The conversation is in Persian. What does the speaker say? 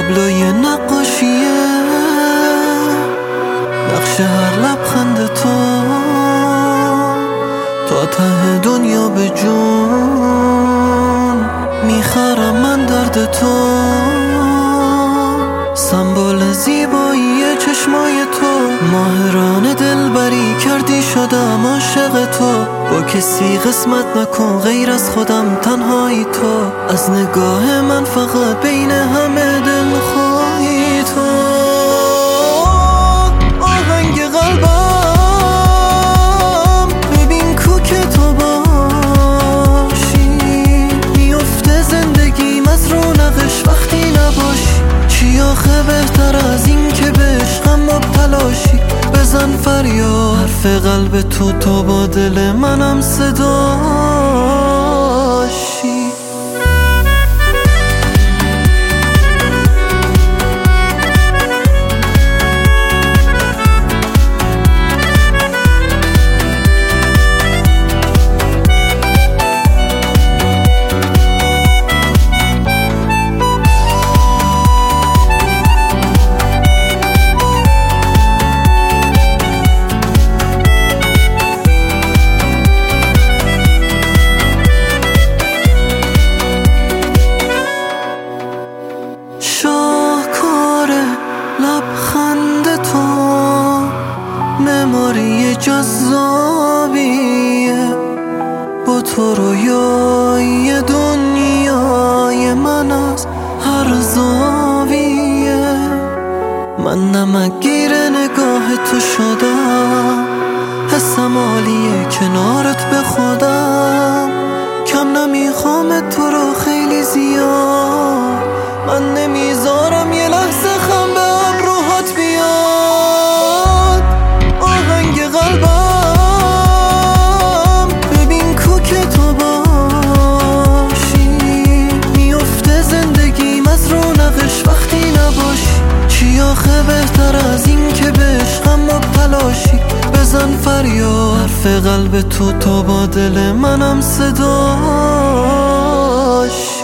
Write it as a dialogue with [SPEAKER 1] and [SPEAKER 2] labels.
[SPEAKER 1] تابلوی نقاشیه، نقش هر لبخند تو تا ته دنیا به جون میخرم من درد تو. سمبل زیبایی چشمای تو، ماهرانه دلبری کردی شدم عاشق تو. با کسی قسمت نکن غیر از خودم، تنهایی تو. از نگاه من فقط بین همه دل خواهی تو. آهنگ قلبم ببین کو که تو باشی، میفته زندگیم از رونقش وقتی نباشی. چی آخه بهتر از این که به عشقم مبتلاشی؟ بزن فریاد، حرف قلب تو تا با دل منم صداشی. شاهکاره لبخند تو، مموری جذابیه. با تو رویای دنیای من از هر زاویه. من نمکگیر نگاه تو شدم، حسم عالیه کنارت به خودم. کم نمیخوام تو رو خیلی زیاد، من نمیذارم یه لحظه خم به ابروهات بیاد. آهنگ قلبم ببین کو که تو باشی، میفته زندگیم از رونقش وقتی نباشی. چی آخه بهتر از این که به عشقم مبتلاشی؟ بزن فریاد، حرف قلب تو تا با دل منم صداشی.